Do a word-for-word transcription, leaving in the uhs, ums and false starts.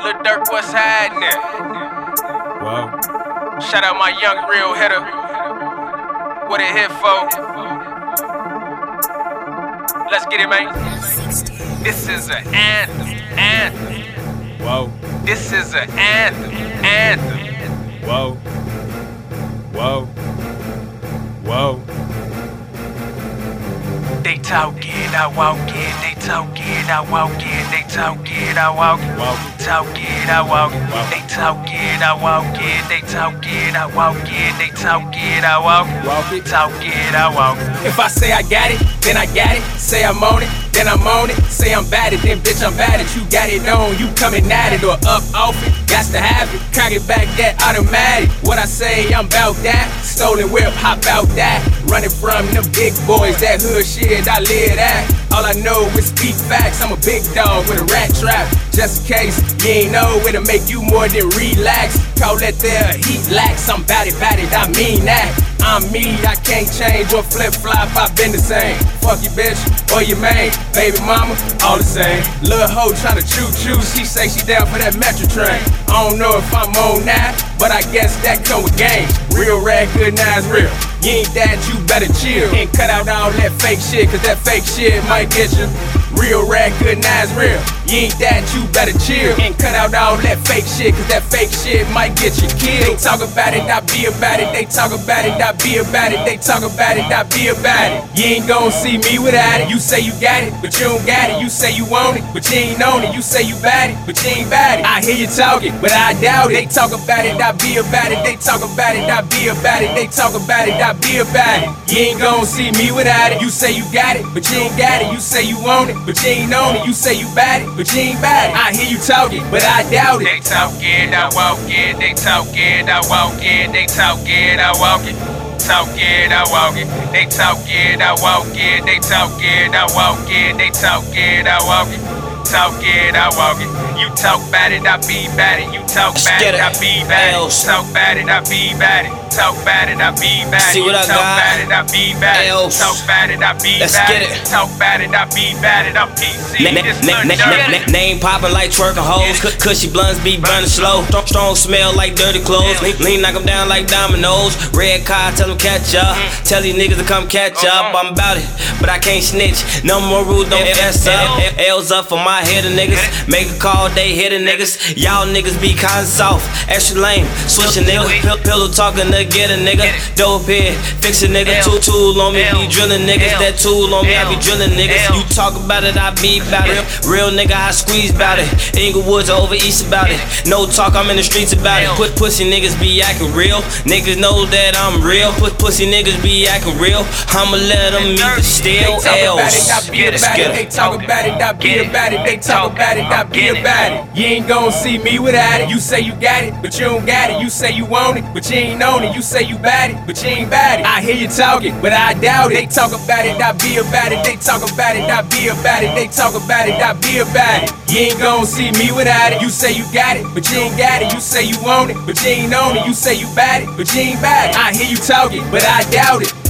Lil Durk, what's happening? Wow. Shout out my young real hitter. What it hit for? Let's get it, man. This is an anthem, anthem. Wow. This is an anthem, anthem. Wow. Wow. Wow. They talking, I walk in, they talking, I walk in, they talking, I walk in, talking, I walk in, they talking, I walk in, they talking, I walk in, they talking, I walk in, talking, I walk in. If I say I got it, then I got it. Say I'm on it, then I'm on it. Say I'm bad it, then bitch I'm bad it. You got it on, you coming at it or up off it. Gots to have it, cock it back that automatic. What I say, I'm bout that. Stolen whip, hop out that. Running from them big boys, that hood shit, I live that. All I know is speak facts. I'm a big dog with a rat trap. Just in case you ain't know it'll make you more than relax. Call that there heat lax. I'm bout it, bout it, I mean that. I'm me, I can't change. One flip flop, I been the same. Fuck you, bitch, or your main, baby mama, all the same. Lil' hoe tryna choo choo, she say she down for that metro train. I don't know if I'm on that, but I guess that come with game. Real rag, good, now it's real. You ain't that, you better chill. And cut out all that fake shit, cause that fake shit might get you. Real rag, good, now it's real. You ain't that, you better chill. And cut out all that fake shit, cause that fake shit might get you killed. They talk about it, I be about it. They talk about it, I be about it. They talk about it, I be about it. You ain't gon' see me without it. You say you got it, but you don't got it. You say you want it, but you ain't on it. You say you bad it, but you ain't bad it. I hear you talking, but I doubt it. They talk about it, I be about it. They talk about it, I be about it. They talk about it, I be about it. You ain't gon' see me without it. You say you got it, but you ain't got it. You say you want it, but you ain't on it. You say you bad it, but you ain't bad it. I hear you talking, but I doubt it. They talking, I walk in. They talking, I walk in. They talking, I walk in. Talking, I walk in. They talking, I walk in. They talking, I walk in. They talking, I walk in. Talking, I walk in. You talk about it, I be about it. You talk about it, I be about it. Talk about it, I be about it. Talk about it, I be about it. See what I Talk got? about it, I be about it. Talk about it, I be Let's about get it. it. Talk about it, I be about it. I'm P C. Na- This na- Lil na- Durk. na- na- Name poppin' like twerking hoes. Cu- Cushy blunts be burning slow. Strong, strong smell like dirty clothes. Lean, lean knock 'em down like dominoes. Red car, tell 'em catch up. Tell these niggas to come catch up. I'm about it, but I can't snitch. No more rules, don't fess up. L's up for my hitter niggas. Make a call, they hit a niggas. Y'all niggas be kinda soft, extra lame. Switch a nigga. Pill- pillow talking to get a nigga. Dope head, fix a nigga. Two tool on me, be drilling niggas. That tool on me, I be drilling niggas. You talk about it, I be about it. Real nigga, I squeeze about it. Inglewood's over east about it. No talk, I'm in the streets about it. Put pussy niggas be acting real. Niggas know that I'm real. Put pussy niggas be acting real. I'ma let them meet the steel L's. Get it, get it. They talk about it, I be about it. They talk about it, I be about it. You ain't gon' see me without it. You say you got it, but you don't got it. You say you want it, but you ain't on it. You say you bad it, but you ain't bad it. I hear you talking, but I doubt it. They talk about it, I be about it. They talk about it, I be about it. They talk about it, I be about it. You ain't gon' see me without it. You say you got it, but you ain't got it. You say you want it, but you ain't on it. You say you bad it, but you ain't bad it. I hear you talking, but I doubt it.